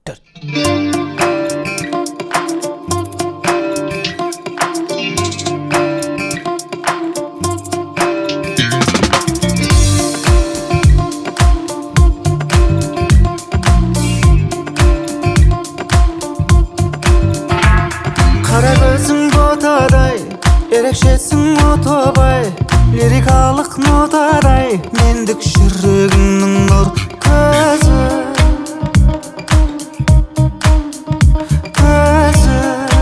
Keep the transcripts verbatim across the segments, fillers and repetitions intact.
төрт. Қара көзің ботадай, ерекшесің отобай, лирикалық нотадай, мендік жүрегіңнің нұр көзі, көзі.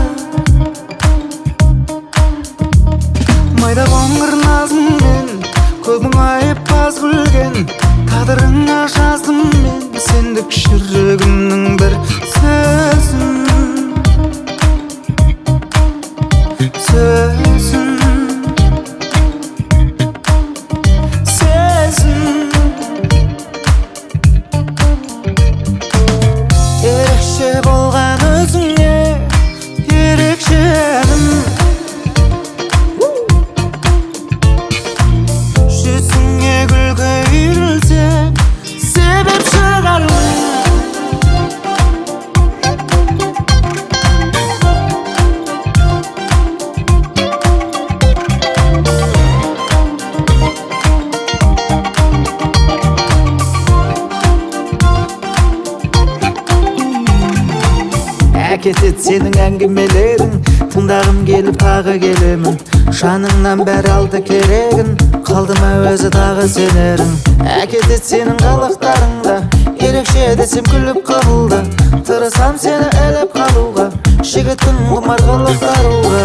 Майда қоңыр назыңмен көзің айып аз күлген, тағдырыңа жаздым мен сендік жүрегімнің бір сөзін, сөзін, сезін. Ерекше болған өзіңе ерекшемін, жүзіңе күлкі үйрілсе себеп шығармын. Әкетет сенің әңгімелерің, тыңдағым келіп тағы келемін. Жаныңнан бәрі алды керегін, қалды ма өзі тағы сенерің. Әкетет сенің қалықтарыңда, ерекше десем күліп қабылда. Тырысам сені әлеп қалуға, жігіттің құмар қылықтаруға,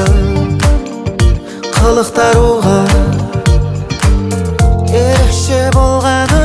қылықтаруға. Ерекше болған